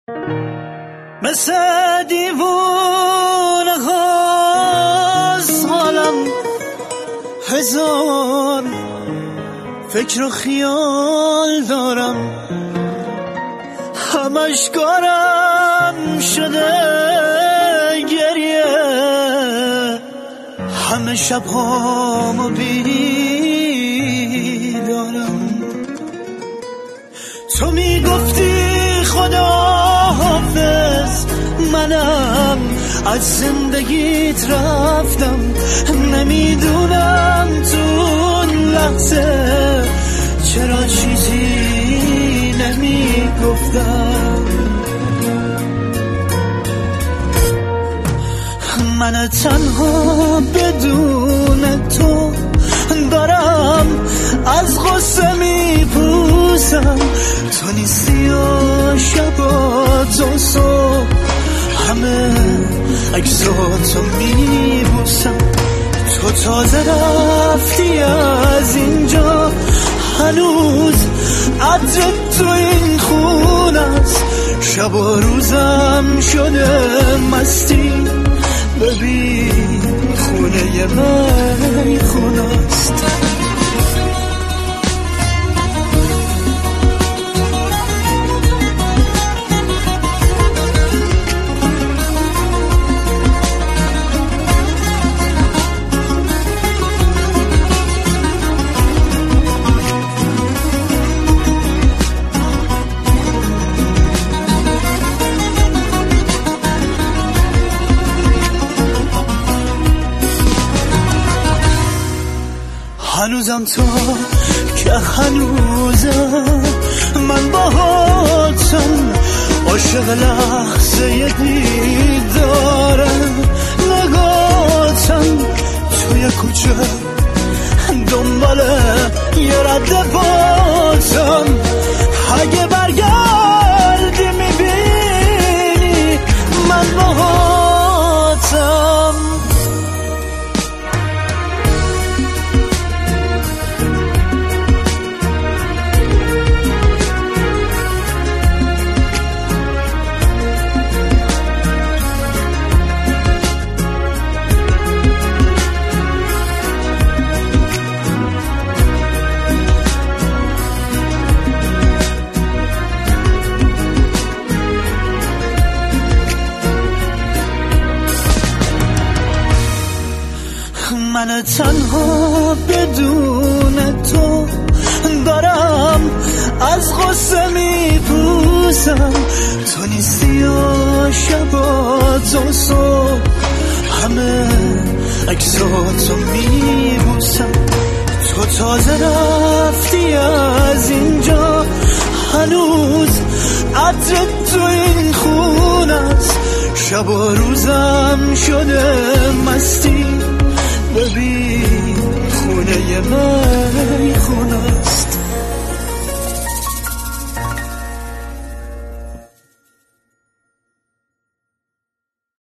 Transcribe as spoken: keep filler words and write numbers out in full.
مثل دیوونه هاست حالم، هزار فکر و خیال دارم، همش کارم شده گریه، همه شب هامو بیدارم. تو میگفتی خدا حافظ، منم از زندگیت رفتم، نمیدونم تو لحظه چرا چیزی نمیگفتم. من تنها بدون تو دارم از غصه میپوسم، تو نیستی و شبا تو صبح همه عکساتو میبوسم. تو تازه رفتی از اینجا، هنوز عطر تو این خونه است، شب و روزم شده مستی، ببین خونه من خونه است. هنوزم تو که هنوزم من باهاتم، عاشق لحظه دیدارم، نگاتم توی کوچه دنبال یه رد باتم، اگه برگردی میبینی من باهاتم. من تنها بدون تو دارم از غصه میپوسم، تو نیستی و شبا تو صبح همه عکساتو میبوسم. تو تازه رفتی از اینجا، هنوز عطر تو این خونه است، شب و روزم شده مستی، ببین خونه من